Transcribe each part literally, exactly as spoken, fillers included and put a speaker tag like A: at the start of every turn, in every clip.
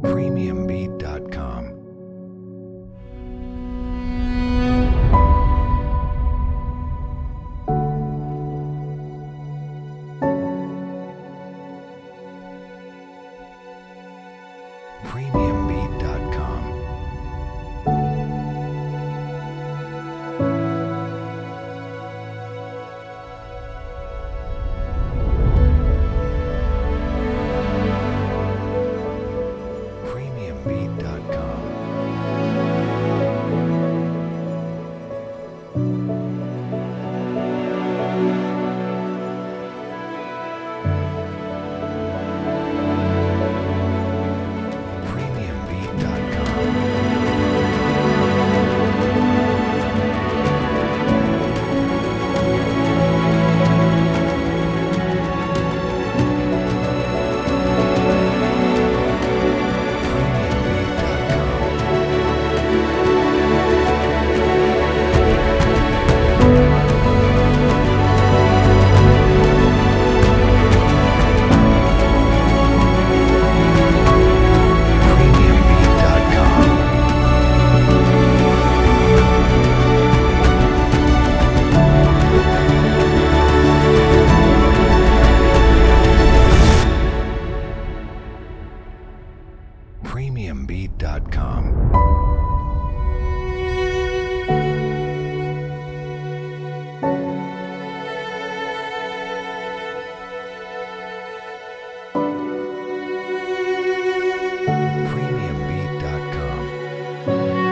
A: premium beat dot com. premium beat dot com. premium beat dot com. premium beat dot com. premium beat dot com. premium beat dot com. premium beat dot com. premium beat dot com.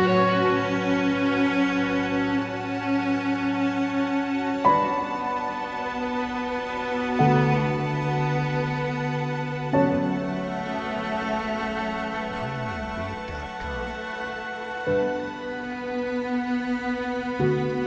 A: premium beat dot com.